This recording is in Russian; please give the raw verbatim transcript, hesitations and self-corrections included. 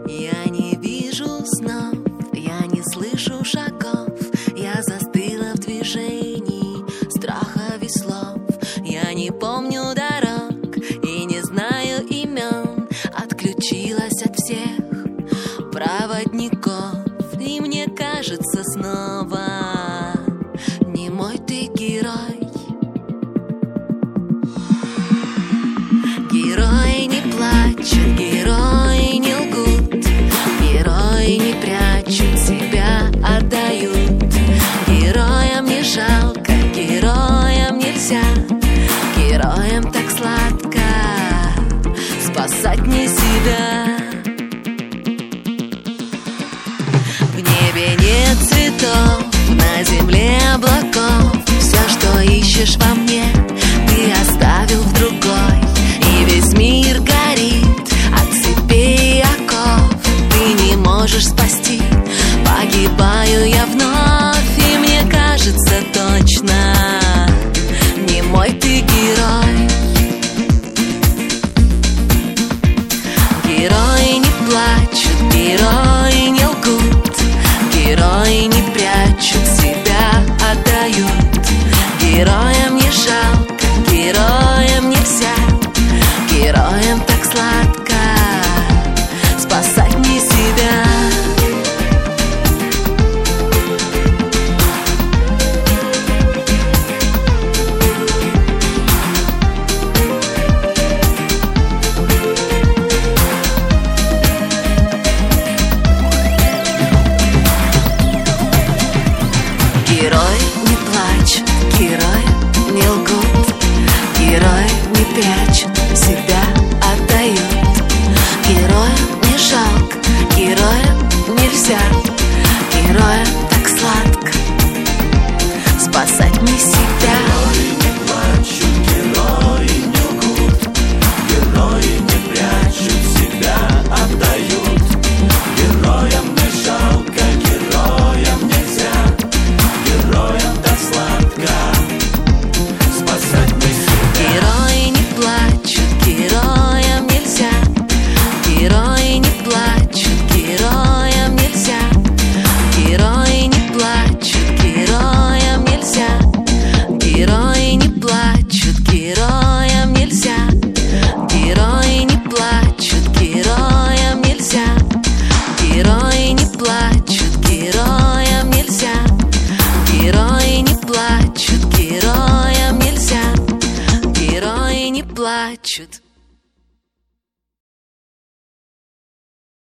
Я не вижу снов, я не слышу шагов, я застыла в движении страха и слов. Я не помню дорог и не знаю имен, отключилась от всех проводников. И мне кажется снова, не мой ты герой. Герои не плачут, герои не лгут, герои не прячут себя, отдают. Героям не жалко, героям нельзя, героям так сладко спасать не себя. В небе нет цветов, на земле облаков. Все, что ищешь во мне, ты оставил в другой. И весь мир горит от цепей и оков. Ты не можешь спасти, погибаю я вновь. И мне кажется точно, не мой ты герой. Герои не плачут, герои не лгут, герои не прячут себя, отдают. Героям не жалко, героям нельзя, героям так сладко спасать не себя. Герой не плачет, герой не лгут, герой не прячет себя, отдают. Героям не жалко, героям нельзя, героям так сладко спасать не себя. Герои не плачут, герои не лгут, герои не прячут себя, отдают. Героям не жалко, героям нельзя, героям так сладко спасать не себя. Герои не плачут, героям нельзя, герои не плачут, героям нельзя, герои не плачут, героям нельзя, герои не плачут, героям нельзя, герои не плачут, героям нельзя, герои не плачут, героям нельзя, герои не плачут, героям нельзя, герои не плачут.